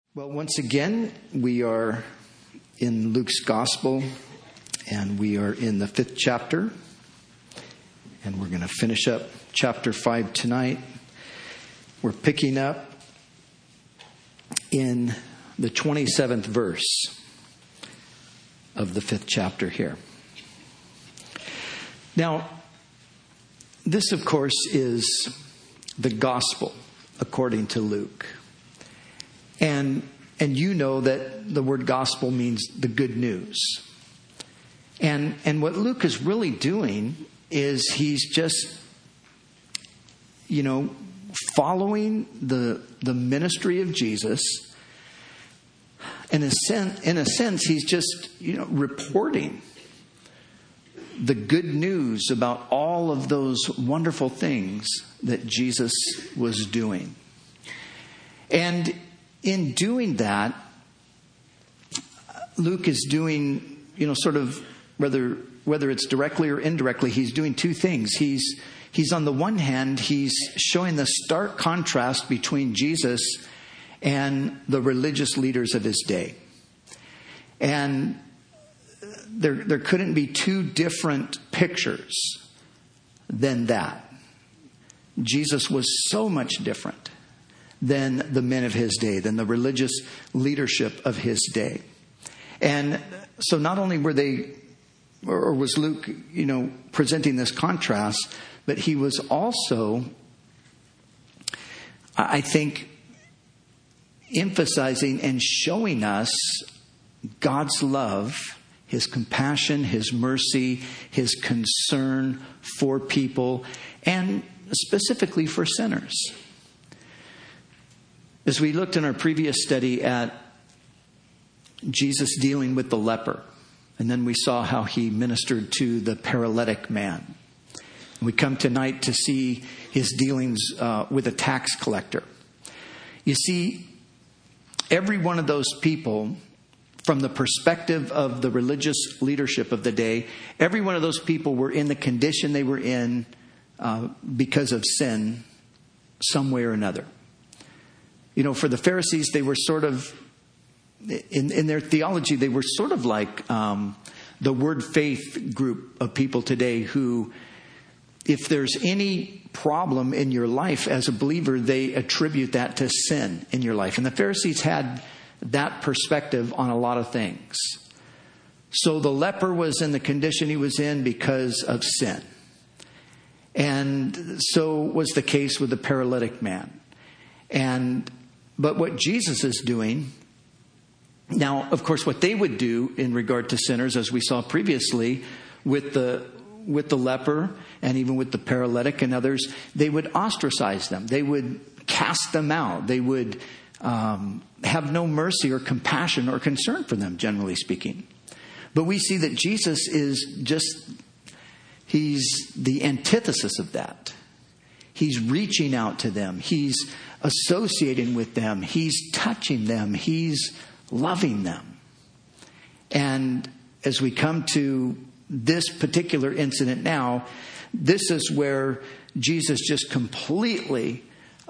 Well, once again, we are in Luke's Gospel, and we are in the 5th chapter, and we're going to finish up chapter 5 tonight. We're picking up in the 27th verse of the 5th chapter here. Now, this, of course, is the Gospel according to Luke. And you know that the word gospel means the good news. And what Luke is really doing is he's just, following the ministry of Jesus. In a sense, he's just, reporting the good news about all of those wonderful things that Jesus was doing. And in doing that, Luke is doing, sort of, whether it's directly or indirectly, he's doing two things. He's on the one hand, he's showing the stark contrast between Jesus and the religious leaders of his day. And there couldn't be two different pictures than that. Jesus was so much different than the men of his day, than the religious leadership of his day. And so not only was Luke, presenting this contrast, but he was also, I think, emphasizing and showing us God's love, his compassion, his mercy, his concern for people, and specifically for sinners. As we looked in our previous study at Jesus dealing with the leper, and then we saw how he ministered to the paralytic man. We come tonight to see his dealings with a tax collector. You see, every one of those people, from the perspective of the religious leadership of the day, every one of those people were in the condition they were in because of sin, some way or another. For the Pharisees, they were sort of, in their theology, they were sort of like the word faith group of people today who, if there's any problem in your life as a believer, they attribute that to sin in your life. And the Pharisees had that perspective on a lot of things. So the leper was in the condition he was in because of sin. And so was the case with the paralytic man. But what Jesus is doing, now, of course, what they would do in regard to sinners, as we saw previously, with the leper and even with the paralytic and others, they would ostracize them. They would cast them out. They would have no mercy or compassion or concern for them, generally speaking. But we see that Jesus is he's the antithesis of that. He's reaching out to them. He's associating with them. He's touching them. He's loving them. And as we come to this particular incident now, this is where Jesus just completely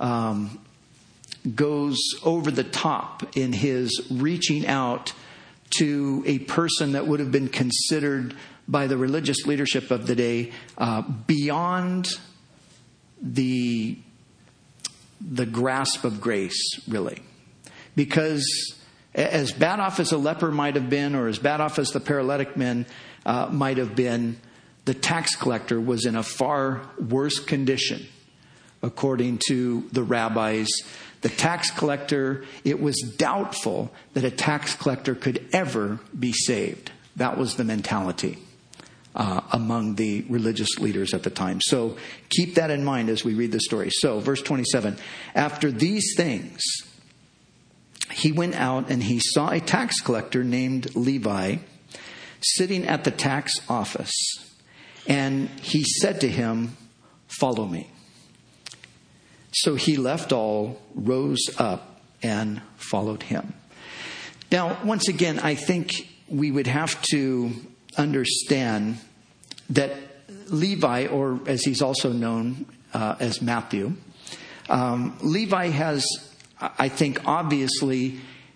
goes over the top in his reaching out to a person that would have been considered by the religious leadership of the day beyond the grasp of grace, really. Because as bad off as a leper might have been, or as bad off as the paralytic man might have been, the tax collector was in a far worse condition, according to the rabbis. The tax collector, it was doubtful that a tax collector could ever be saved. That was the mentality among the religious leaders at the time. So keep that in mind as we read the story. So verse 27, after these things, he went out and he saw a tax collector named Levi sitting at the tax office. And he said to him, "Follow me." So he left all, rose up, and followed him. Now, once again, I think we would have to understand that Levi, or as he's also known as Matthew, Levi has, I think, obviously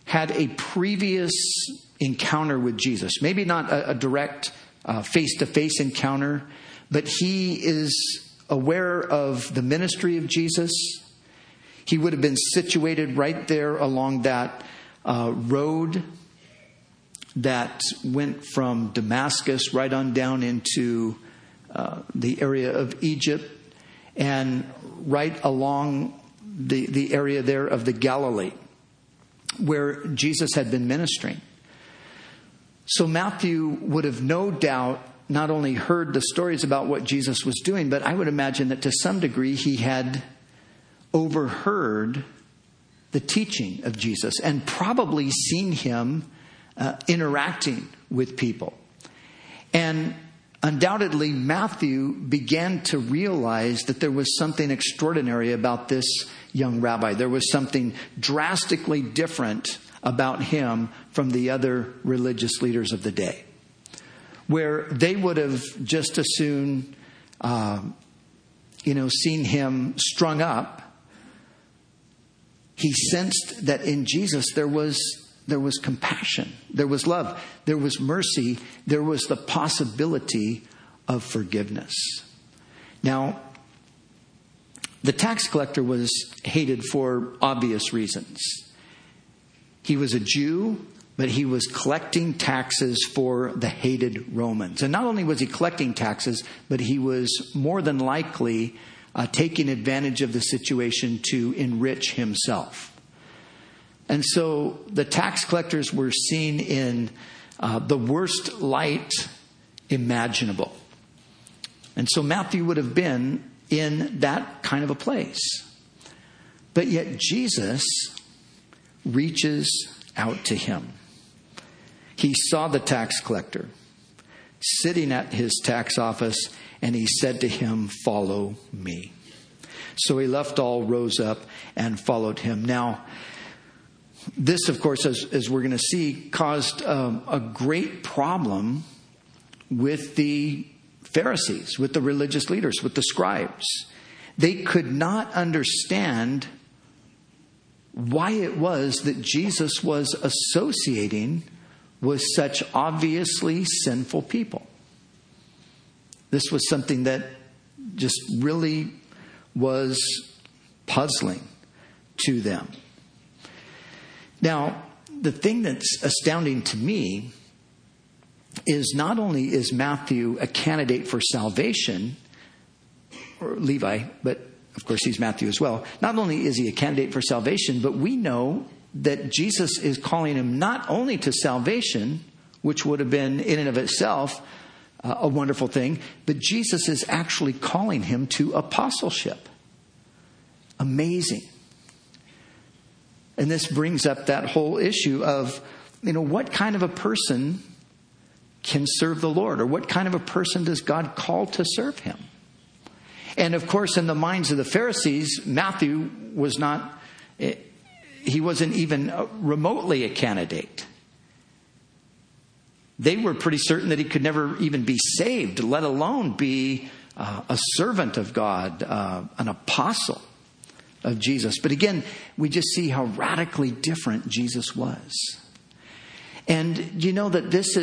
had a previous encounter with Jesus. Maybe not a direct face-to-face encounter, but he is aware of the ministry of Jesus. He would have been situated right there along that road that went from Damascus right on down into the area of Egypt and right along the area there of the Galilee where Jesus had been ministering. So Matthew would have no doubt not only heard the stories about what Jesus was doing, but I would imagine that to some degree he had overheard the teaching of Jesus and probably seen him interacting with people. And undoubtedly, Matthew began to realize that there was something extraordinary about this young rabbi. There was something drastically different about him from the other religious leaders of the day, where they would have just as soon, seen him strung up. He sensed that in Jesus there was compassion, there was love, there was mercy, there was the possibility of forgiveness. Now, the tax collector was hated for obvious reasons. He was a Jew, but he was collecting taxes for the hated Romans. And not only was he collecting taxes, but he was more than likely taking advantage of the situation to enrich himself. And so the tax collectors were seen in the worst light imaginable. And so Matthew would have been in that kind of a place. But yet Jesus reaches out to him. He saw the tax collector sitting at his tax office, and he said to him, "Follow me." So he left all, rose up, and followed him. Now, this, of course, as we're going to see, caused a great problem with the Pharisees, with the religious leaders, with the scribes. They could not understand why it was that Jesus was associating with such obviously sinful people. This was something that just really was puzzling to them. Now, the thing that's astounding to me is not only is Matthew a candidate for salvation, or Levi, but of course he's Matthew as well. Not only is he a candidate for salvation, but we know that Jesus is calling him not only to salvation, which would have been in and of itself a wonderful thing, but Jesus is actually calling him to apostleship. Amazing. And this brings up that whole issue of, what kind of a person can serve the Lord, or what kind of a person does God call to serve him? And of course, in the minds of the Pharisees, Matthew was not, he wasn't even remotely a candidate. They were pretty certain that he could never even be saved, let alone be a servant of God, an apostle of Jesus. But again, we just see how radically different Jesus was. And you know that this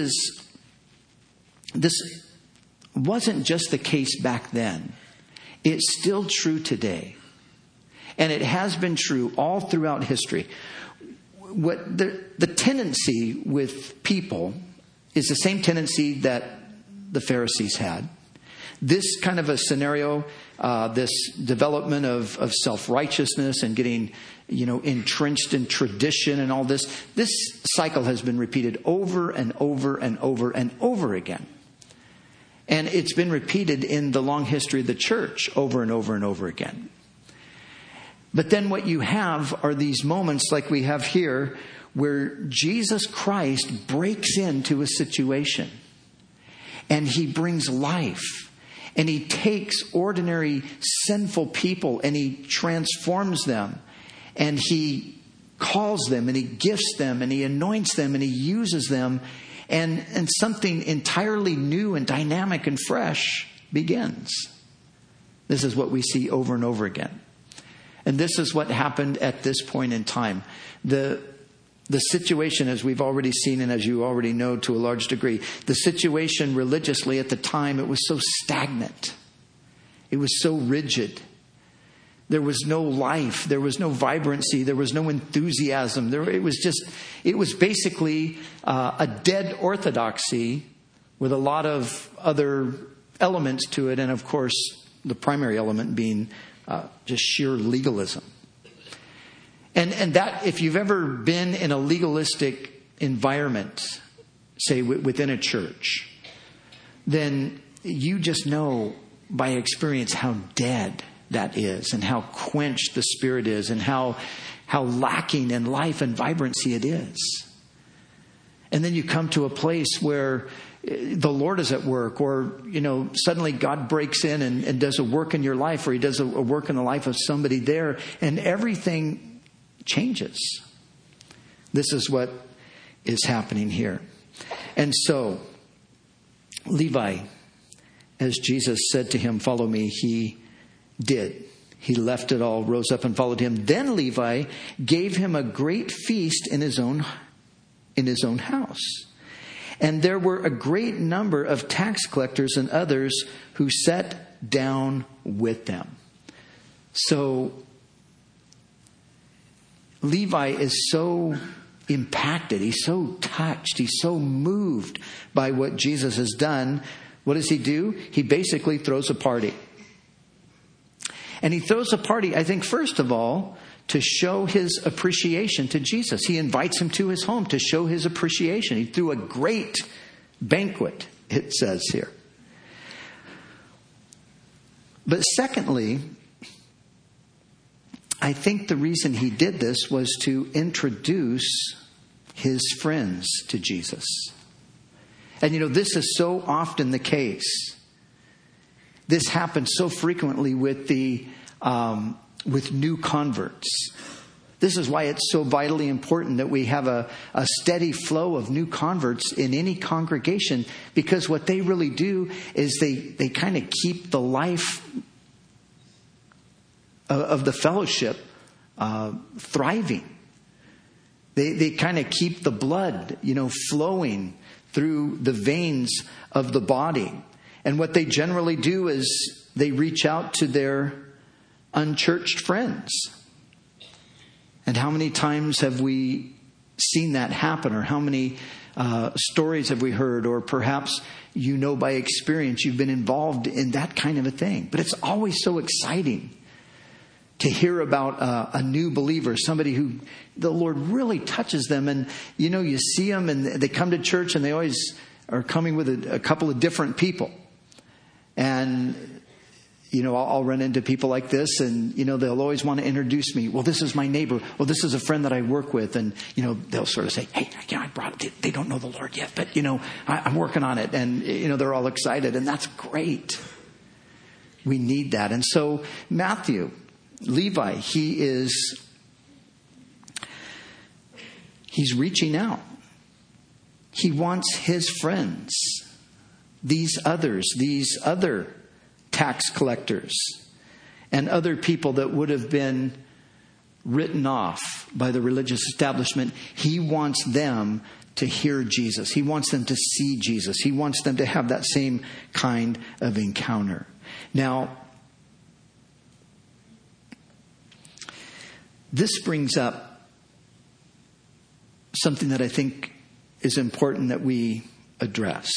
wasn't just the case back then. It's still true today. And it has been true all throughout history. What the tendency with people is the same tendency that the Pharisees had. This kind of a scenario, this development of self-righteousness and getting, entrenched in tradition and all this cycle has been repeated over and over and over and over again. And it's been repeated in the long history of the church over and over and over again. But then what you have are these moments like we have here where Jesus Christ breaks into a situation and he brings life. And he takes ordinary sinful people and he transforms them. And he calls them and he gifts them and he anoints them and he uses them. And something entirely new and dynamic and fresh begins. This is what we see over and over again. And this is what happened at this point in time. The The situation, as we've already seen and as you already know to a large degree, the situation religiously at the time, it was so stagnant. It was so rigid. There was no life. There was no vibrancy. There was no enthusiasm. It was basically a dead orthodoxy with a lot of other elements to it. And of course, the primary element being just sheer legalism. And that, if you've ever been in a legalistic environment, say within a church, then you just know by experience how dead that is and how quenched the Spirit is and how lacking in life and vibrancy it is. And then you come to a place where the Lord is at work, or, suddenly God breaks in and does a work in your life, or he does a work in the life of somebody there, and everything changes. This is what is happening here. And so, Levi, as Jesus said to him, "Follow me," he did. He left it all, rose up and followed him. Then Levi gave him a great feast in his own house. And there were a great number of tax collectors and others who sat down with them. So Levi is so impacted. He's so touched. He's so moved by what Jesus has done. What does he do? He basically throws a party. And he throws a party, I think, first of all, to show his appreciation to Jesus. He invites him to his home to show his appreciation. He threw a great banquet, it says here. But secondly, I think the reason he did this was to introduce his friends to Jesus. And this is so often the case. This happens so frequently with new converts. This is why it's so vitally important that we have a steady flow of new converts in any congregation, because what they really do is they kind of keep the life of the fellowship thriving. They kind of keep the blood, flowing through the veins of the body. And what they generally do is they reach out to their unchurched friends. And how many times have we seen that happen? Or how many stories have we heard? Or perhaps by experience you've been involved in that kind of a thing. But it's always so exciting to hear about a new believer, somebody who the Lord really touches them. And, you see them and they come to church and they always are coming with a couple of different people. And, I'll run into people like this and, they'll always want to introduce me. Well, this is my neighbor. Well, this is a friend that I work with. And, they'll sort of say, hey, I brought it. They don't know the Lord yet, but, I'm working on it. And, they're all excited, and that's great. We need that. And so Levi, he's reaching out. He wants his friends, these other tax collectors and other people that would have been written off by the religious establishment. He wants them to hear Jesus. He wants them to see Jesus. He wants them to have that same kind of encounter. Now, this brings up something that I think is important that we address.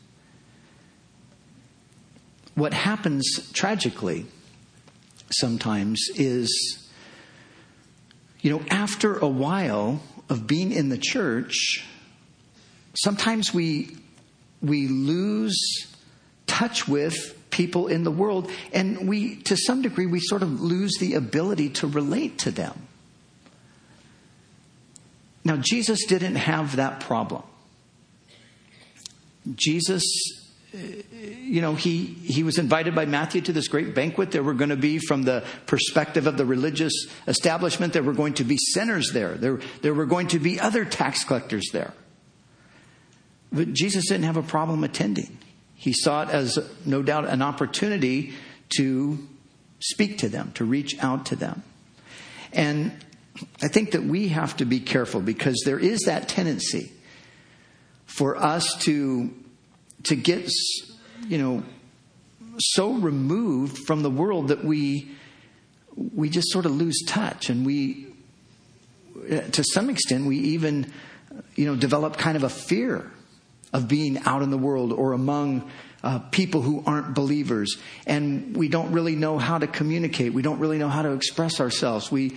What happens tragically sometimes is, after a while of being in the church, sometimes we lose touch with people in the world, and to some degree, we sort of lose the ability to relate to them. Now, Jesus didn't have that problem. Jesus, he was invited by Matthew to this great banquet. There were going to be, from the perspective of the religious establishment, there were going to be sinners there. There were going to be other tax collectors there. But Jesus didn't have a problem attending. He saw it as, no doubt, an opportunity to speak to them, to reach out to them. And I think that we have to be careful, because there is that tendency for us to get, so removed from the world that we just sort of lose touch, and we, to some extent, we even, develop kind of a fear of being out in the world or among people who aren't believers, and we don't really know how to communicate. We don't really know how to express ourselves. We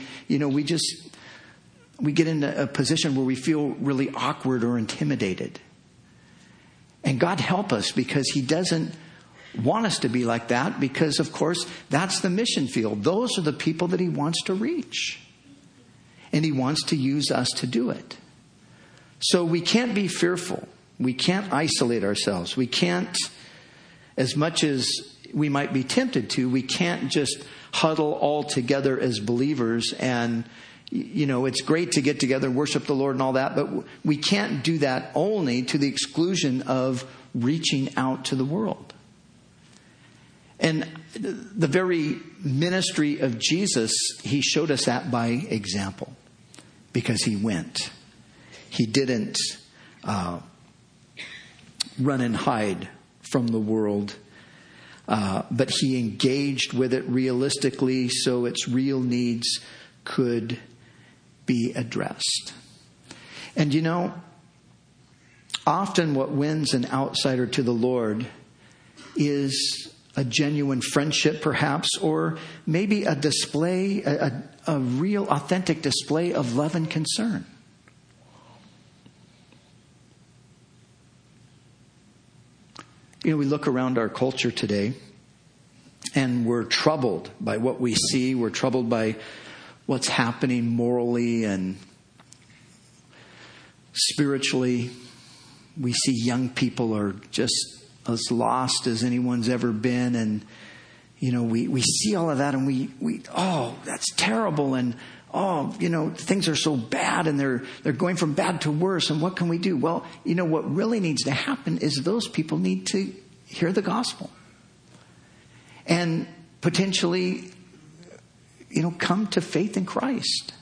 get into a position where we feel really awkward or intimidated. And God help us, because He doesn't want us to be like that, because, of course, that's the mission field. Those are the people that He wants to reach. And He wants to use us to do it. So we can't be fearful. We can't isolate ourselves. We can't, as much as we might be tempted to, we can't just huddle all together as believers and, it's great to get together and worship the Lord and all that, but we can't do that only to the exclusion of reaching out to the world. And the very ministry of Jesus, He showed us that by example, because He went. He didn't run and hide from the world, but He engaged with it realistically so its real needs could be addressed. And often what wins an outsider to the Lord is a genuine friendship, perhaps, or maybe a display, a real authentic display of love and concern. We look around our culture today, and we're troubled by what we see. We're troubled by what's happening morally and spiritually. We see young people are just as lost as anyone's ever been. And, we see all of that, and we that's terrible. And, things are so bad, and they're going from bad to worse. And what can we do? Well, what really needs to happen is those people need to hear the gospel. And potentially, come to faith in Christ.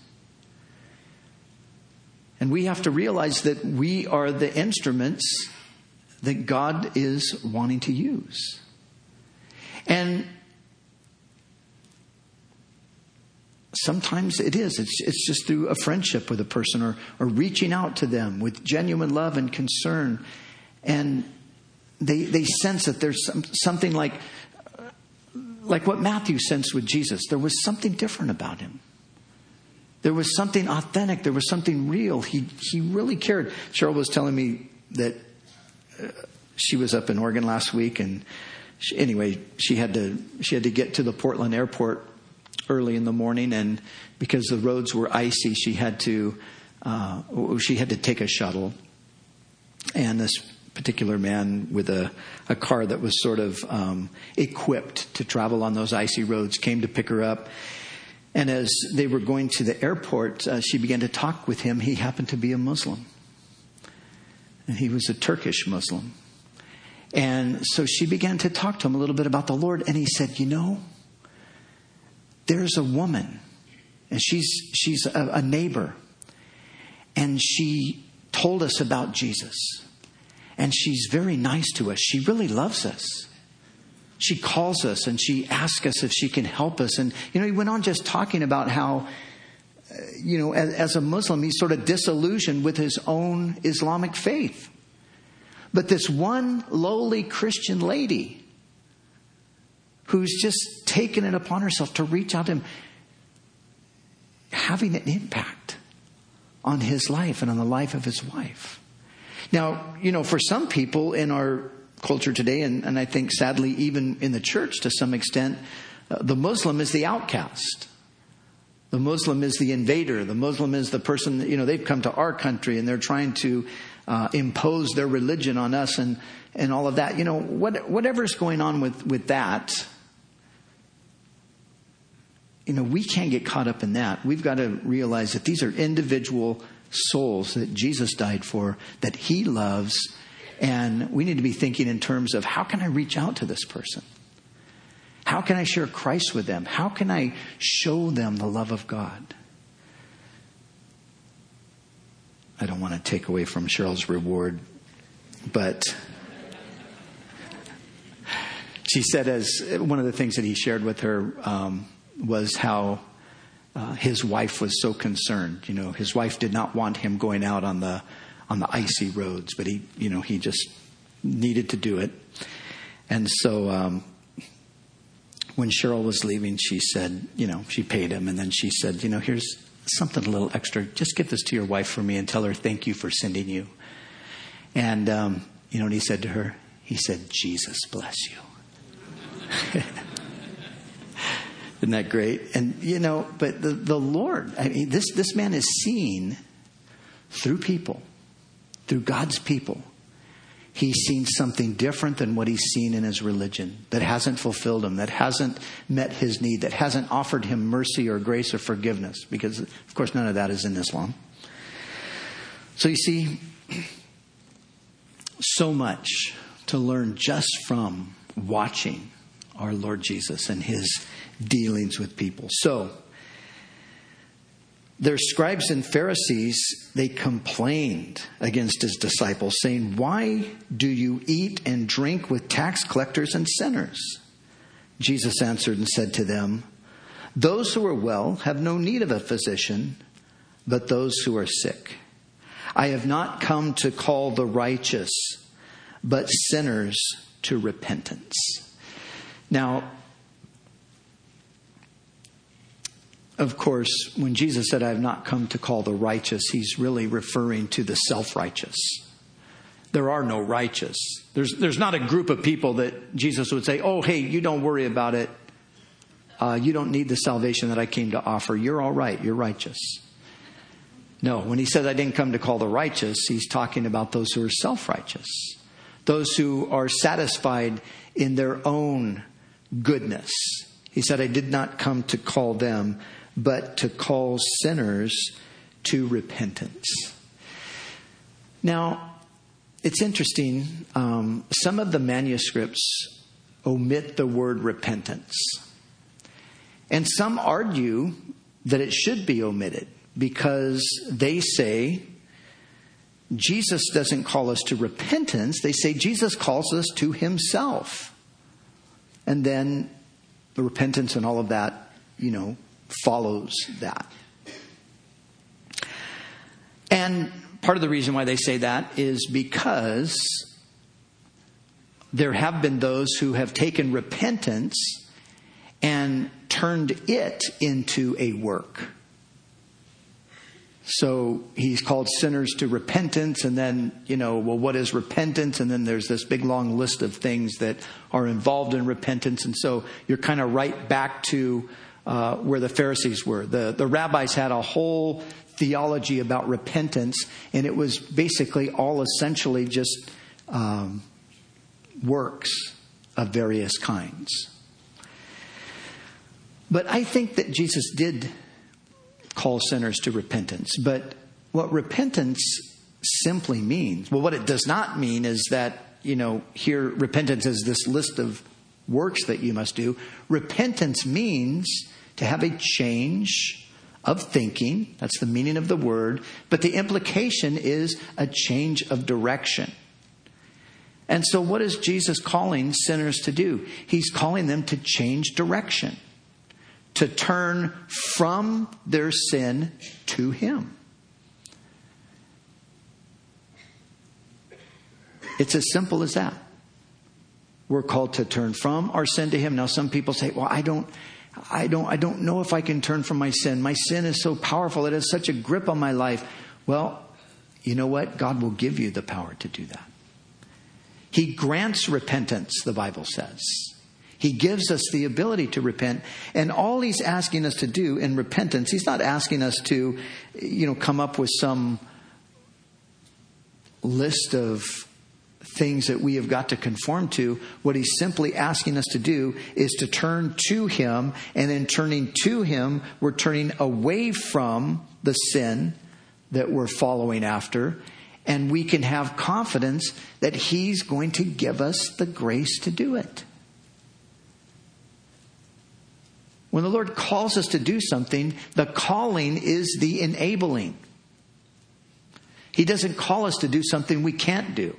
And we have to realize that we are the instruments that God is wanting to use. And sometimes it is. It's just through a friendship with a person, or reaching out to them with genuine love and concern. And they sense that there's something like what Matthew sensed with Jesus. There was something different about Him. There was something authentic. There was something real. He really cared. Cheryl was telling me that she was up in Oregon last week, and she had to get to the Portland airport early in the morning, and because the roads were icy, she had to take a shuttle. And this particular man with a car that was sort of equipped to travel on those icy roads came to pick her up. And as they were going to the airport, she began to talk with him. He happened to be a Muslim. And he was a Turkish Muslim. And so she began to talk to him a little bit about the Lord. And he said, there's a woman, and she's a neighbor. And she told us about Jesus. And she's very nice to us. She really loves us. She calls us and she asks us if she can help us. And, he went on just talking about how, as a Muslim, he's sort of disillusioned with his own Islamic faith. But this one lowly Christian lady who's just taken it upon herself to reach out to him, having an impact on his life and on the life of his wife. Now, for some people in our culture today, and I think sadly even in the church to some extent, the Muslim is the outcast. The Muslim is the invader. The Muslim is the person, they've come to our country and they're trying to impose their religion on us and all of that. Whatever's going on with that, we can't get caught up in that. We've got to realize that these are individual souls that Jesus died for, that He loves. And we need to be thinking in terms of, how can I reach out to this person? How can I share Christ with them? How can I show them the love of God? I don't want to take away from Cheryl's reward, but she said, as one of the things that he shared with her was how his wife was so concerned. You know, his wife did not want him going out on the icy roads, but he just needed to do it. And so when Cheryl was leaving, she said, she paid him, and then she said, here's something a little extra. Just give this to your wife for me and tell her thank you for sending you. And what he said to her? He said, Jesus bless you. Isn't that great? And, but the Lord, this man is seen through people, through God's people. He's seen something different than what he's seen in his religion, that hasn't fulfilled him, that hasn't met his need, that hasn't offered him mercy or grace or forgiveness, because, of course, none of that is in Islam. So you see, so much to learn just from watching our Lord Jesus and his dealings with people. So, their scribes and Pharisees, they complained against his disciples, saying, "Why do you eat and drink with tax collectors and sinners?" Jesus answered and said to them, "Those who are well have no need of a physician, but those who are sick. I have not come to call the righteous, but sinners to repentance." Now, of course, when Jesus said, "I have not come to call the righteous," he's really referring to the self-righteous. There are no righteous. There's not a group of people that Jesus would say, "Oh, hey, you don't worry about it. You don't need the salvation that I came to offer. You're all right. You're righteous." No, when he said, "I didn't come to call the righteous," he's talking about those who are self-righteous. Those who are satisfied in their own goodness. He said, "I did not come to call them, but to call sinners to repentance." Now, it's interesting. Some of the manuscripts omit the word repentance. And some argue that it should be omitted because they say Jesus doesn't call us to repentance. They say Jesus calls us to himself. And then the repentance and all of that, follows that. And part of the reason why they say that is because there have been those who have taken repentance and turned it into a work. So he's called sinners to repentance, and then, what is repentance? And then there's this big long list of things that are involved in repentance. And so you're kind of right back to where the Pharisees were. The rabbis had a whole theology about repentance, and it was basically all essentially just works of various kinds. But I think that Jesus did call sinners to repentance. But what repentance simply means, what it does not mean is that, here repentance is this list of works that you must do. Repentance means to have a change of thinking. That's the meaning of the word. But the implication is a change of direction. And so what is Jesus calling sinners to do? He's calling them to change direction, to turn from their sin to him. It's as simple as that. We're called to turn from our sin to him. Now, some people say, "Well, I don't know if I can turn from my sin. My sin is so powerful. It has such a grip on my life." Well, you know what? God will give you the power to do that. He grants repentance, the Bible says. He gives us the ability to repent. And all he's asking us to do in repentance, he's not asking us to, come up with some list of things that we have got to conform to. What he's simply asking us to do is to turn to him. And in turning to him, we're turning away from the sin that we're following after. And we can have confidence that he's going to give us the grace to do it. When the Lord calls us to do something, the calling is the enabling. He doesn't call us to do something we can't do.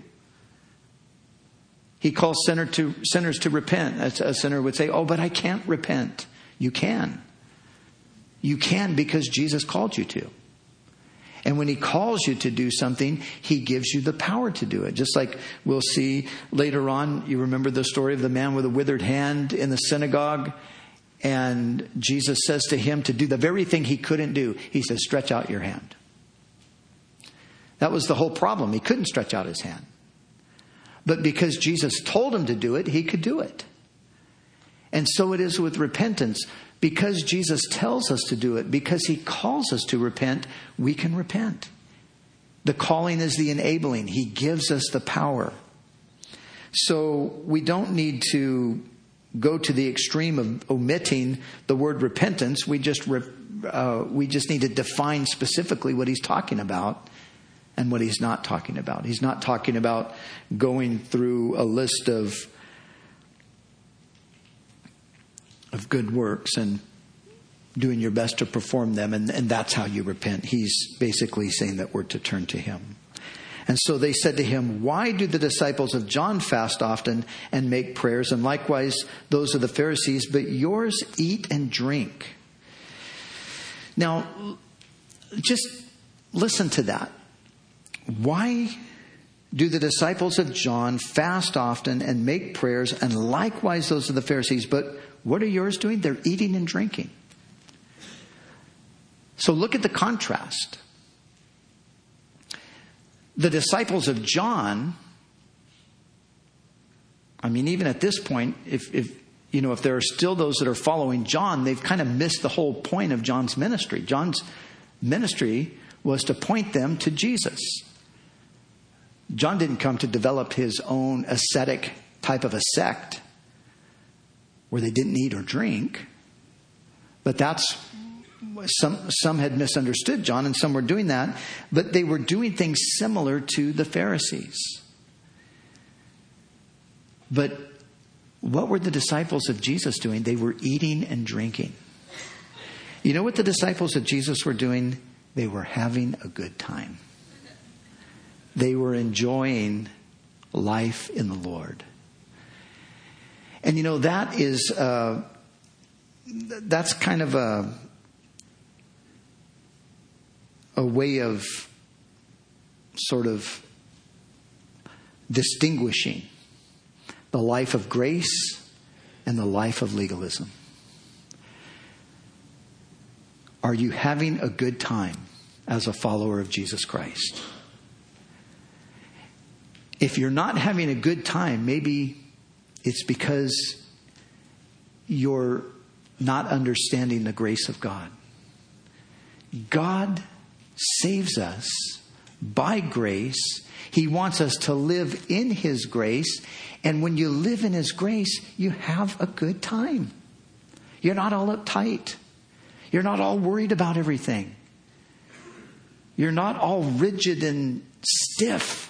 He calls sinners to repent. A sinner would say, oh, but I can't repent. You can. You can because Jesus called you to. And when he calls you to do something, he gives you the power to do it. Just like we'll see later on, you remember the story of the man with a withered hand in the synagogue? And Jesus says to him to do the very thing he couldn't do. He says, stretch out your hand. That was the whole problem. He couldn't stretch out his hand. But because Jesus told him to do it, he could do it. And so it is with repentance. Because Jesus tells us to do it, because he calls us to repent, we can repent. The calling is the enabling. He gives us the power. So we don't need to go to the extreme of omitting the word repentance. We just need to define specifically what he's talking about and what he's not talking about. He's not talking about going through a list of good works and doing your best to perform them, and that's how you repent. He's basically saying that we're to turn to him. And so they said to him, why do the disciples of John fast often and make prayers, and likewise those of the Pharisees, but yours eat and drink? Now, just listen to that. Why do the disciples of John fast often and make prayers, and likewise those of the Pharisees, but what are yours doing? They're eating and drinking. So look at the contrast. The disciples of John, I mean, even at this point, if there are still those that are following John, they've kind of missed the whole point of John's ministry. John's ministry was to point them to Jesus. John didn't come to develop his own ascetic type of a sect where they didn't eat or drink. But that's some had misunderstood John, and some were doing that. But they were doing things similar to the Pharisees. But what were the disciples of Jesus doing? They were eating and drinking. You know what the disciples of Jesus were doing? They were having a good time. They were enjoying life in the Lord. And that is, that's kind of a way of sort of distinguishing the life of grace and the life of legalism. Are you having a good time as a follower of Jesus Christ? If you're not having a good time, maybe it's because you're not understanding the grace of God. God saves us by grace. He wants us to live in his grace. And when you live in his grace, you have a good time. You're not all uptight. You're not all worried about everything. You're not all rigid and stiff.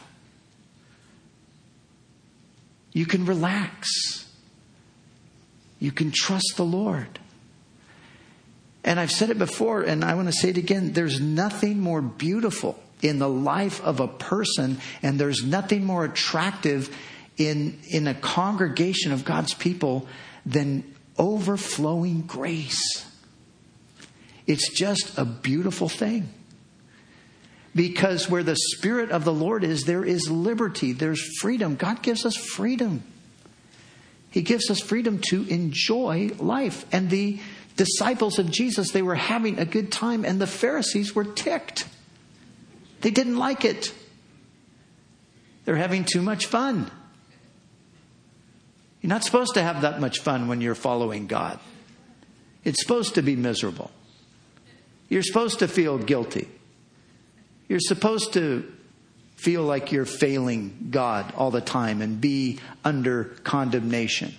You can relax. You can trust the Lord. And I've said it before, and I want to say it again. There's nothing more beautiful in the life of a person, and there's nothing more attractive in a congregation of God's people than overflowing grace. It's just a beautiful thing. Because where the Spirit of the Lord is, there is liberty. There's freedom. God gives us freedom. He gives us freedom to enjoy life. And the disciples of Jesus, they were having a good time, and the Pharisees were ticked. They didn't like it. They're having too much fun. You're not supposed to have that much fun when you're following God. It's supposed to be miserable. You're supposed to feel guilty. You're supposed to feel like you're failing God all the time and be under condemnation.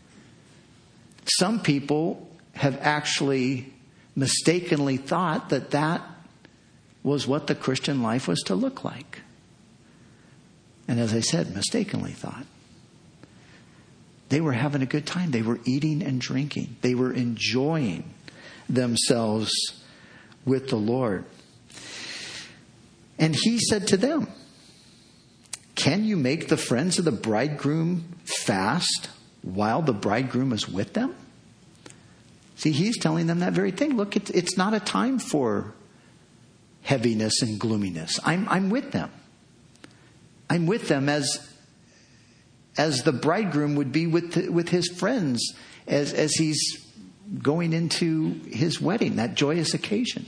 Some people have actually mistakenly thought that that was what the Christian life was to look like. And as I said, mistakenly thought. They were having a good time. They were eating and drinking. They were enjoying themselves with the Lord. And he said to them, can you make the friends of the bridegroom fast while the bridegroom is with them? See, he's telling them that very thing. Look, it's not a time for heaviness and gloominess. I'm with them. I'm with them as the bridegroom would be with his friends as he's going into his wedding, that joyous occasion.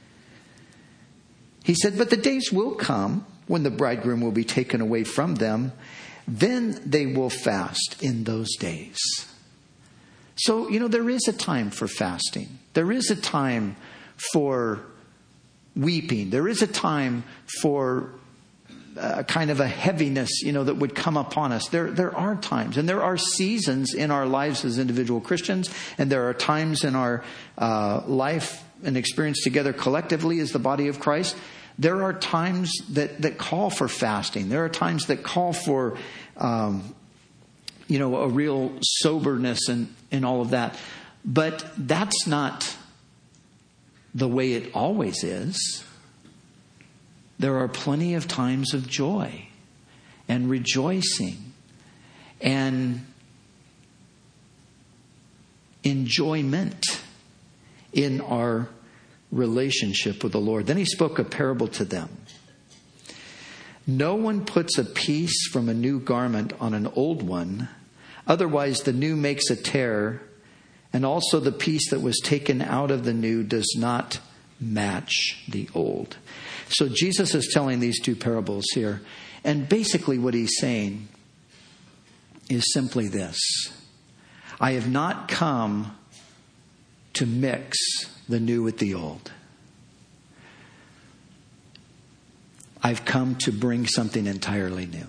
He said, but the days will come when the bridegroom will be taken away from them. Then they will fast in those days. So, there is a time for fasting. There is a time for weeping. There is a time for kind of a heaviness, that would come upon us. There are times, and there are seasons in our lives as individual Christians, and there are times in our life and experience together collectively as the body of Christ. There are times that call for fasting. There are times that call for, a real soberness and all of that. But that's not the way it always is. There are plenty of times of joy and rejoicing and enjoyment in our relationship with the Lord. Then he spoke a parable to them. No one puts a piece from a new garment on an old one, otherwise the new makes a tear, and also the piece that was taken out of the new does not match the old. So Jesus is telling these two parables here. And basically what he's saying is simply this. I have not come to mix the new with the old. I've come to bring something entirely new.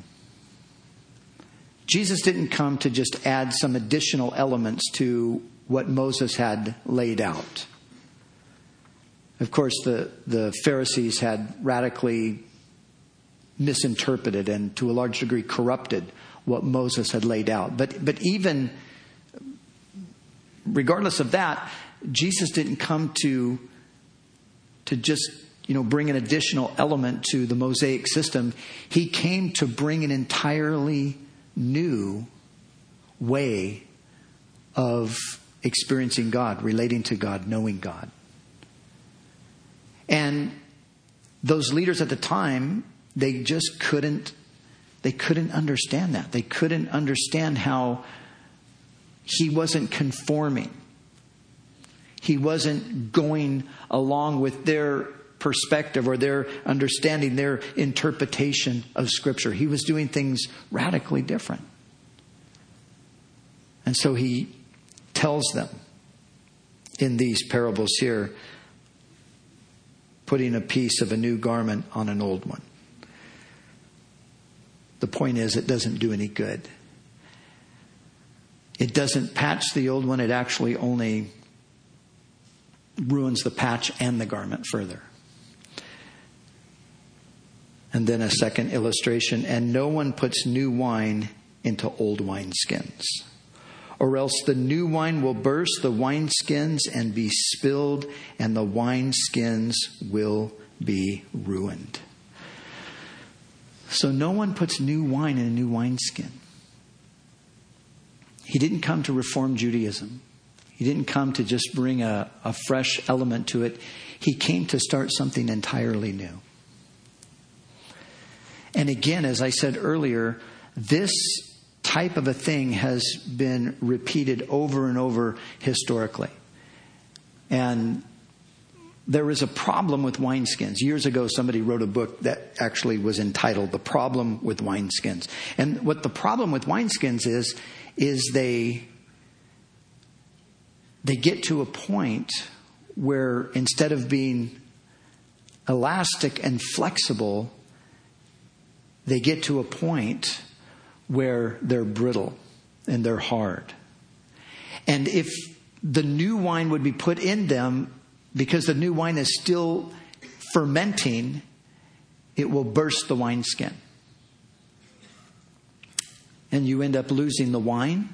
Jesus didn't come to just add some additional elements to what Moses had laid out. Of course, the Pharisees had radically misinterpreted and to a large degree corrupted what Moses had laid out. But even regardless of that, Jesus didn't come to just, bring an additional element to the Mosaic system. He came to bring an entirely new way of experiencing God, relating to God, knowing God. And those leaders at the time, they just couldn't understand that. They couldn't understand how he wasn't conforming. He wasn't going along with their perspective or their understanding, their interpretation of Scripture. He was doing things radically different. And so he tells them in these parables here, putting a piece of a new garment on an old one. The point is, it doesn't do any good. It doesn't patch the old one. It actually only ruins the patch and the garment further. And then a second illustration. And no one puts new wine into old wineskins, or else the new wine will burst the wineskins and be spilled, and the wineskins will be ruined. So no one puts new wine in a new wineskin. He didn't come to reform Judaism. He didn't come to just bring a fresh element to it. He came to start something entirely new. And again, as I said earlier, this type of a thing has been repeated over and over historically. And there was a problem with wineskins. Years ago, somebody wrote a book that actually was entitled The Problem with Wineskins. And what the problem with wineskins is they get to a point where instead of being elastic and flexible, they get to a point where they're brittle and they're hard. And if the new wine would be put in them, because the new wine is still fermenting, it will burst the wineskin. And you end up losing the wine,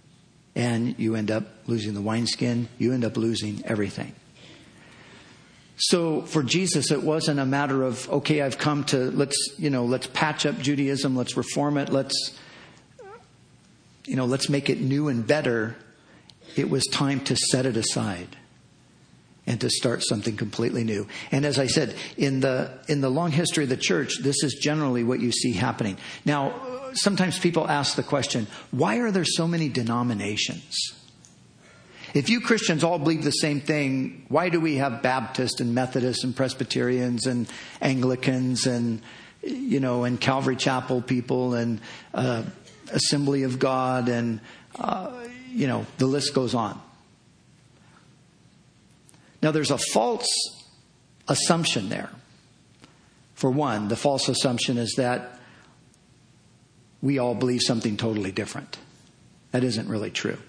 and you end up losing the wineskin, you end up losing everything. So for Jesus, it wasn't a matter of, okay, I've come to, let's patch up Judaism, let's reform it, let's make it new and better. It was time to set it aside and to start something completely new. And as I said, in the long history of the church, this is generally what you see happening. Now, sometimes people ask the question, why are there so many denominations? If you Christians all believe the same thing, why do we have Baptists and Methodists and Presbyterians and Anglicans and Calvary Chapel people and Assembly of God and, the list goes on. Now, there's a false assumption there. For one, the false assumption is that we all believe something totally different. That isn't really true.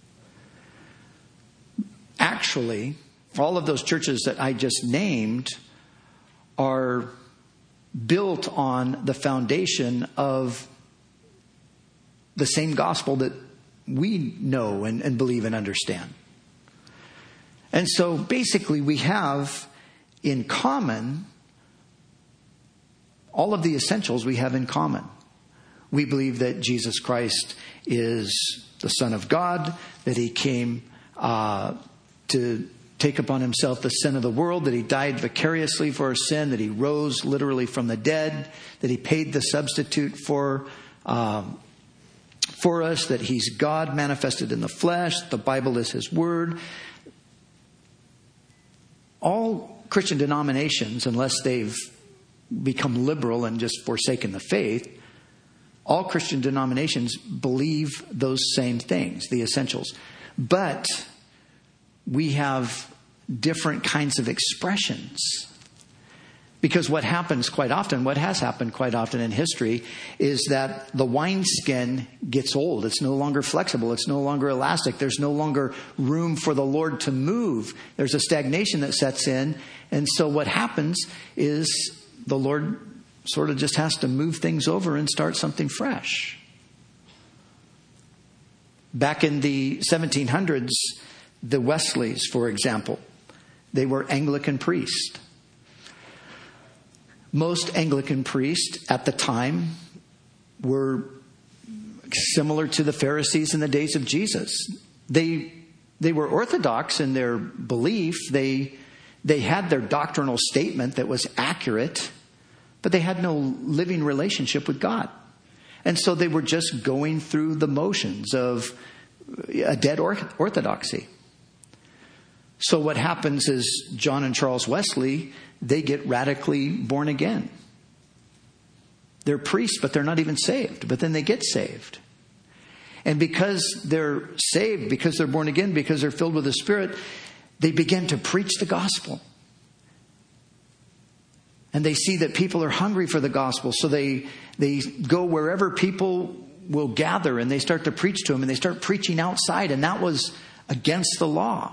Actually, all of those churches that I just named are built on the foundation of the same gospel that we know and believe and understand. And so basically we have in common all of the essentials we have in common. We believe that Jesus Christ is the Son of God, that he came to take upon himself the sin of the world, that he died vicariously for our sin, that he rose literally from the dead, that he paid the substitute for us, that he's God manifested in the flesh, the Bible is his word. All Christian denominations, unless they've become liberal and just forsaken the faith, all Christian denominations believe those same things, the essentials. But we have different kinds of expressions. Because what has happened quite often in history, is that the wineskin gets old. It's no longer flexible. It's no longer elastic. There's no longer room for the Lord to move. There's a stagnation that sets in. And so what happens is the Lord sort of just has to move things over and start something fresh. Back in the 1700s, the Wesleys, for example, they were Anglican priests. Most Anglican priests at the time were similar to the Pharisees in the days of Jesus. They were orthodox in their belief. They had their doctrinal statement that was accurate, but they had no living relationship with God. And so they were just going through the motions of a dead orthodoxy. So what happens is John and Charles Wesley, they get radically born again. They're priests, but they're not even saved. But then they get saved. And because they're saved, because they're born again, because they're filled with the Spirit, they begin to preach the gospel. And they see that people are hungry for the gospel. So they go wherever people will gather and they start to preach to them, and they start preaching outside. And that was against the law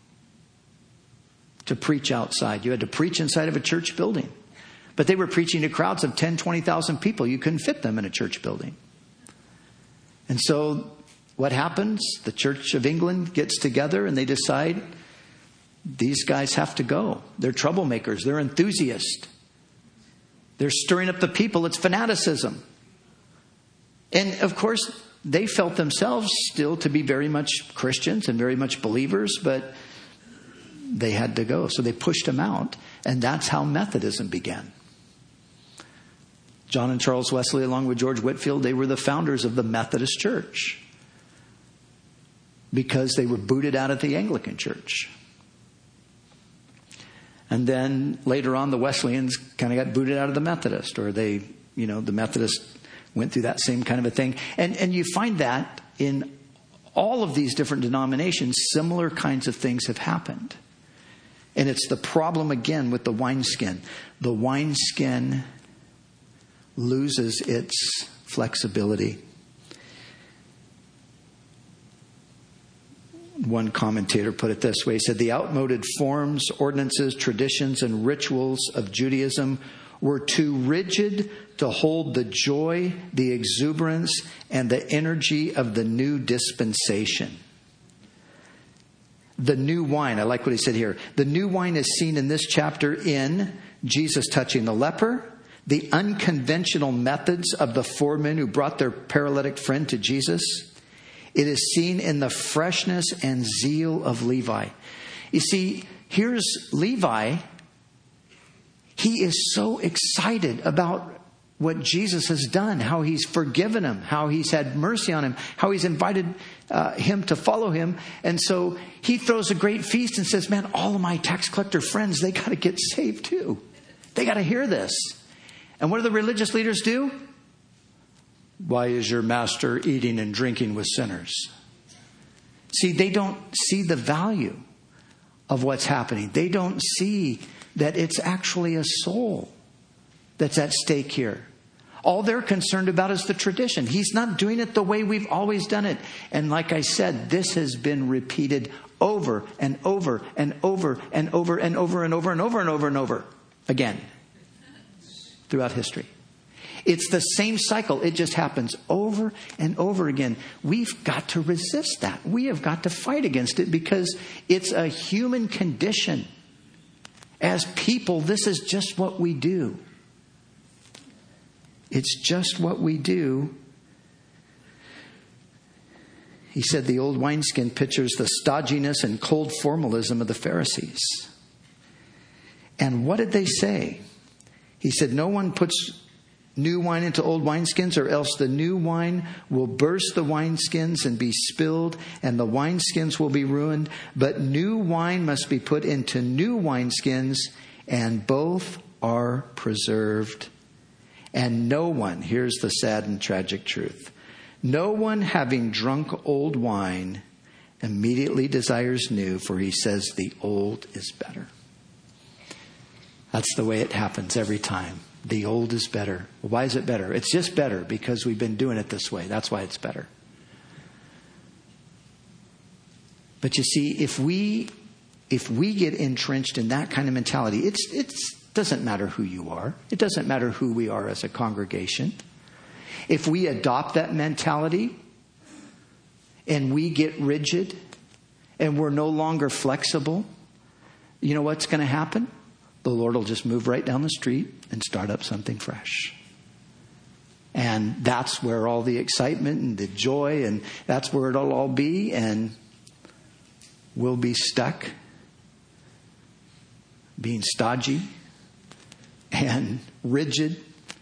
to preach outside. You had to preach inside of a church building. But they were preaching to crowds of 10, 20,000 people. You couldn't fit them in a church building. And so what happens? The Church of England gets together and they decide these guys have to go. They're troublemakers. They're enthusiasts. They're stirring up the people. It's fanaticism. And of course, they felt themselves still to be very much Christians and very much believers, but they had to go. So they pushed them out. And that's how Methodism began. John and Charles Wesley, along with George Whitefield, they were the founders of the Methodist Church because they were booted out of the Anglican Church. And then later on, the Wesleyans kind of got booted out of the Methodist, or the Methodists went through that same kind of a thing. And you find that in all of these different denominations, similar kinds of things have happened. And it's the problem again with the wineskin. The wineskin loses its flexibility. One commentator put it this way. He said, the outmoded forms, ordinances, traditions, and rituals of Judaism were too rigid to hold the joy, the exuberance, and the energy of the new dispensation. the new wine. I like what he said here. The new wine is seen in this chapter in Jesus touching the leper, the unconventional methods of the 4 men who brought their paralytic friend to Jesus. It is seen in the freshness and zeal of Levi. You see, here's Levi. He is so excited about what Jesus has done, how he's forgiven him, how he's had mercy on him, how he's invited him to follow him. And so he throws a great feast and says, man, all of my tax collector friends, they got to get saved too. They got to hear this. And what do the religious leaders do? Why is your master eating and drinking with sinners? See, they don't see the value of what's happening. They don't see that it's actually a soul that's at stake here. All they're concerned about is the tradition. He's not doing it the way we've always done it. And like I said, this has been repeated over and over and over and over and over and over and over and over and over again throughout history. It's the same cycle. It just happens over and over again. We've got to resist that. We have got to fight against it because it's a human condition. As people, this is just what we do. It's just what we do. He said the old wineskin pictures the stodginess and cold formalism of the Pharisees. And what did they say? He said, no one puts new wine into old wineskins, or else the new wine will burst the wineskins and be spilled, and the wineskins will be ruined. But new wine must be put into new wineskins, and both are preserved. And no one, here's the sad and tragic truth, no one having drunk old wine immediately desires new, for he says the old is better. That's the way it happens every time. The old is better. Well, why is it better? It's just better because we've been doing it this way. That's why it's better. But you see, if we get entrenched in that kind of mentality, it doesn't matter who you are. It doesn't matter who we are as a congregation. If we adopt that mentality and we get rigid and we're no longer flexible, you know what's going to happen? The Lord will just move right down the street and start up something fresh. And that's where all the excitement and the joy, and that's where it'll all be. And we'll be stuck being stodgy and rigid.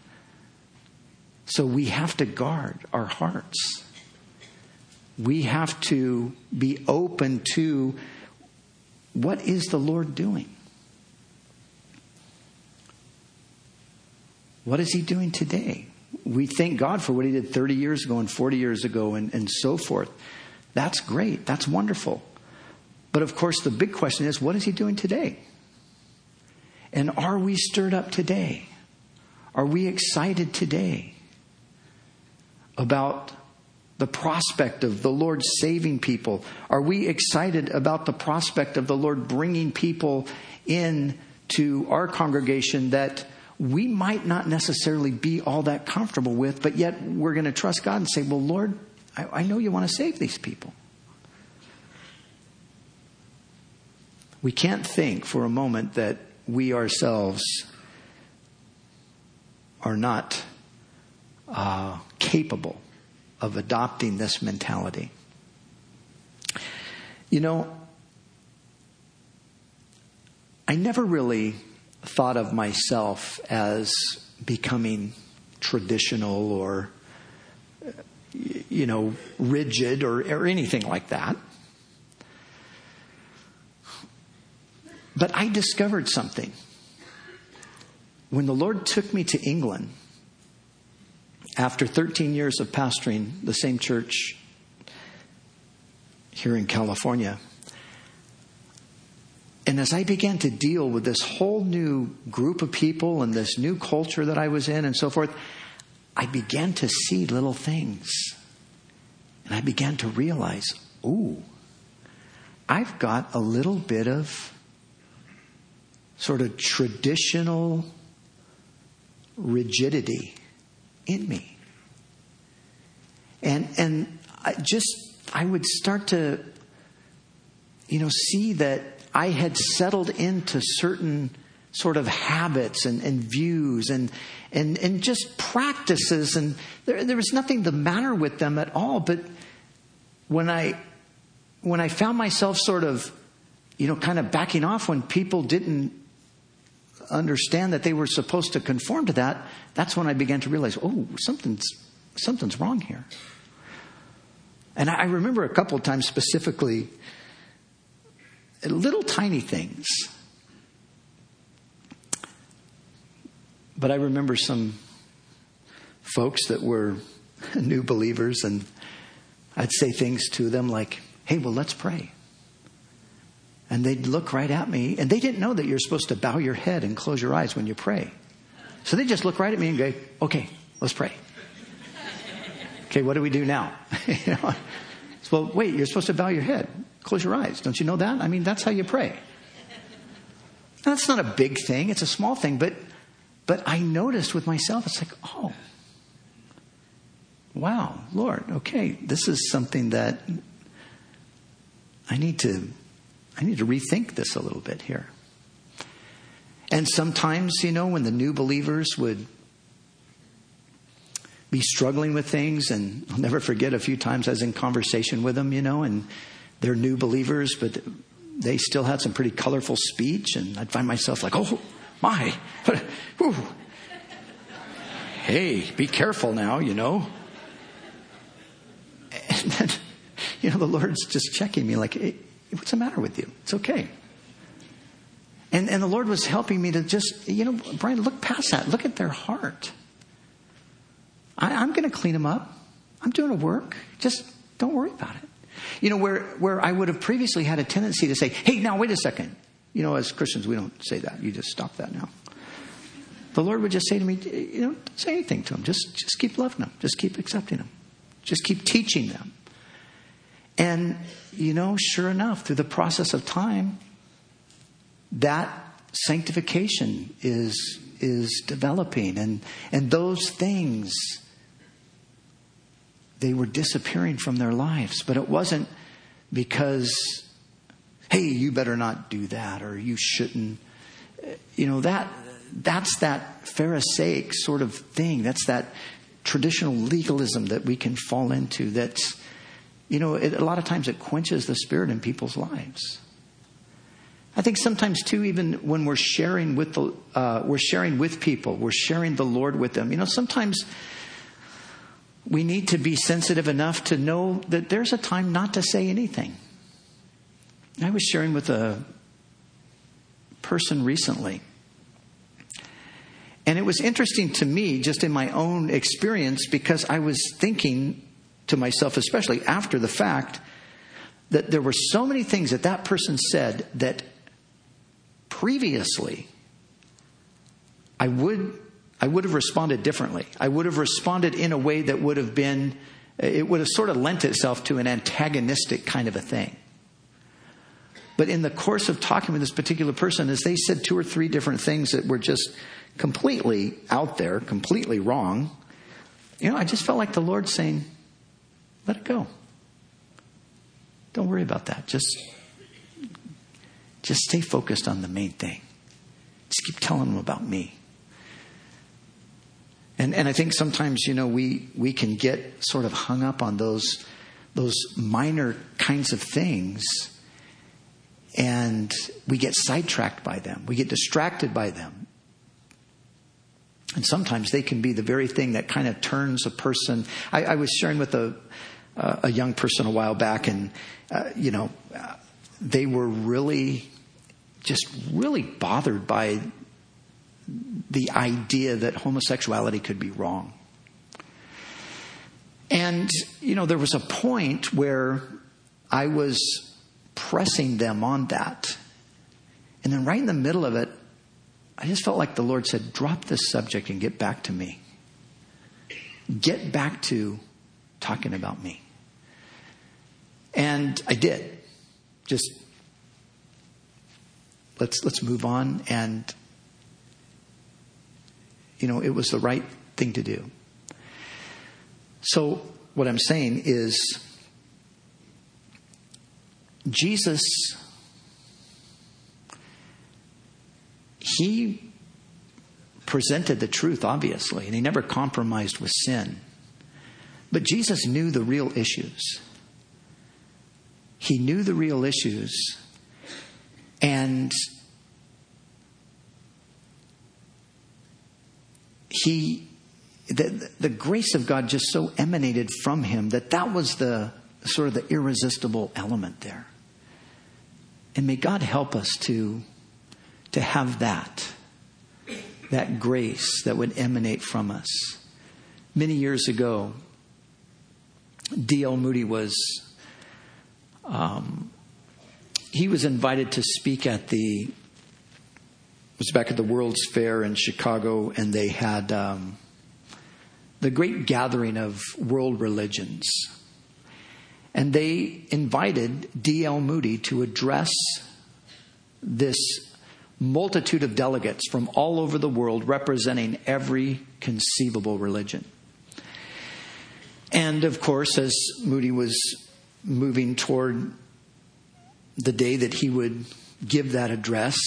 So we have to guard our hearts. We have to be open to what is the Lord doing? What is he doing today? We thank God for what he did 30 years ago and 40 years ago and so forth. That's great. That's wonderful. But of course, the big question is, what is he doing today? And are we stirred up today? Are we excited today about the prospect of the Lord saving people? Are we excited about the prospect of the Lord bringing people in to our congregation that we might not necessarily be all that comfortable with, but yet we're going to trust God and say, well, Lord, I know you want to save these people. We can't think for a moment that we ourselves are not capable of adopting this mentality. You know, I never really thought of myself as becoming traditional or, rigid or anything like that. But I discovered something. When the Lord took me to England, after 13 years of pastoring the same church here in California, and as I began to deal with this whole new group of people and this new culture that I was in and so forth, I began to see little things. And I began to realize, I've got a little bit of sort of traditional rigidity in me. And I would start to see that I had settled into certain sort of habits and views and just practices, and there was nothing the matter with them at all. But when I found myself sort of, kind of backing off when people didn't understand that they were supposed to conform to that, that's when I began to realize, something's wrong here. And I remember a couple of times specifically, little tiny things. But I remember some folks that were new believers, and I'd say things to them like, hey, well, let's pray. And they'd look right at me, and they didn't know that you're supposed to bow your head and close your eyes when you pray. So they just look right at me and go, okay, let's pray. Okay, what do we do now? Well, wait, you're supposed to bow your head, close your eyes. Don't you know that? I mean, that's how you pray. Now, that's not a big thing. It's a small thing, but I noticed with myself, it's like, oh, wow, Lord, okay, this is something that I need to rethink this a little bit here. And sometimes, when the new believers would be struggling with things, and I'll never forget a few times I was in conversation with them, and they're new believers, but they still had some pretty colorful speech, and I'd find myself like, oh my, whew. Hey, be careful now, And then, the Lord's just checking me like, hey, what's the matter with you? It's okay. And the Lord was helping me to just, Brian, look past that. Look at their heart. I'm going to clean them up. I'm doing a work. Just don't worry about it. Where I would have previously had a tendency to say, hey, now wait a second. As Christians, we don't say that. You just stop that now. The Lord would just say to me, don't say anything to them. Just keep loving them. Just keep accepting them. Just keep teaching them. And, sure enough, through the process of time, that sanctification is developing. And those things, they were disappearing from their lives. But it wasn't because, hey, you better not do that, or you shouldn't. That's that Pharisaic sort of thing. That's that traditional legalism that we can fall into. That's, a lot of times it quenches the Spirit in people's lives. I think sometimes too, even when we're sharing with people, we're sharing the Lord with them. Sometimes we need to be sensitive enough to know that there's a time not to say anything. I was sharing with a person recently, and it was interesting to me, just in my own experience, because I was thinking to myself, especially after the fact, that there were so many things that person said that previously I would have responded differently. I would have responded in a way that would have sort of lent itself to an antagonistic kind of a thing. But in the course of talking with this particular person, as they said 2 or 3 different things that were just completely out there, completely wrong, I just felt like the Lord saying, let it go. Don't worry about that. Just stay focused on the main thing. Just keep telling them about me. And I think sometimes, we can get sort of hung up on those minor kinds of things, and we get sidetracked by them. We get distracted by them. And sometimes they can be the very thing that kind of turns a person. I was sharing with a young person a while back, and, they were really bothered by the idea that homosexuality could be wrong. And, there was a point where I was pressing them on that. And then right in the middle of it, I just felt like the Lord said, drop this subject and get back to me. Get back to talking about me. And I did. Just let's move on. And, it was the right thing to do. So what I'm saying is, Jesus, he presented the truth, obviously, and he never compromised with sin. But Jesus knew the real issues. He knew the real issues, and the grace of God just so emanated from him that was the sort of the irresistible element there. And may God help us to have that grace that would emanate from us. Many years ago, D.L. Moody was invited to speak it was back at the World's Fair in Chicago, and they had the great gathering of world religions. And they invited D.L. Moody to address this multitude of delegates from all over the world representing every conceivable religion. And of course, as Moody was moving toward the day that he would give that address,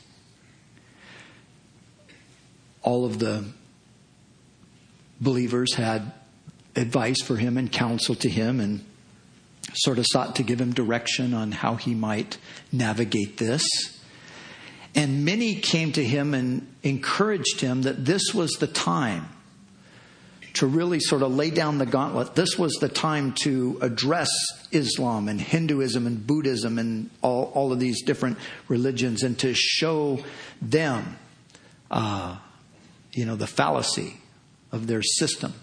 all of the believers had advice for him and counsel to him and sort of sought to give him direction on how he might navigate this. And many came to him and encouraged him that this was the time to really sort of lay down the gauntlet. This was the time to address Islam and Hinduism and Buddhism and all of these different religions, and to show them, the fallacy of their system.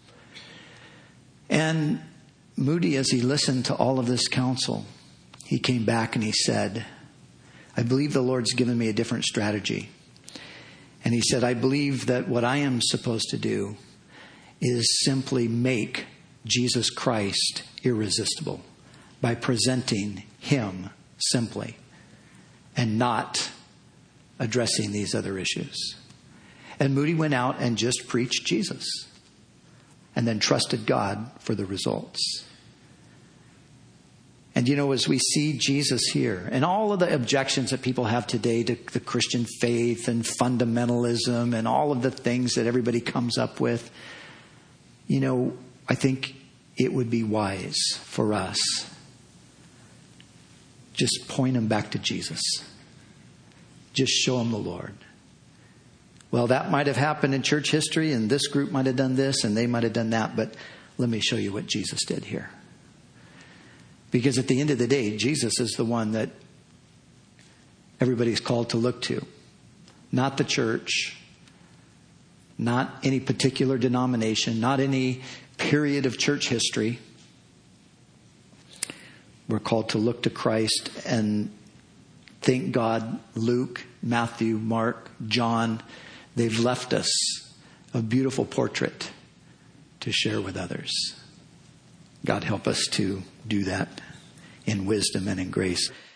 And Moody, as he listened to all of this counsel, he came back and he said, I believe the Lord's given me a different strategy. And he said, I believe that what I am supposed to do is simply make Jesus Christ irresistible by presenting him simply and not addressing these other issues. And Moody went out and just preached Jesus and then trusted God for the results. And as we see Jesus here and all of the objections that people have today to the Christian faith and fundamentalism and all of the things that everybody comes up with, I think it would be wise for us just point them back to Jesus. Just show them the Lord. Well, that might have happened in church history, and this group might have done this and they might have done that, but let me show you what Jesus did here. Because at the end of the day, Jesus is the one that everybody's called to look to. Not the church, not any particular denomination, not any period of church history. We're called to look to Christ, and thank God, Luke, Matthew, Mark, John, they've left us a beautiful portrait to share with others. God help us to do that in wisdom and in grace.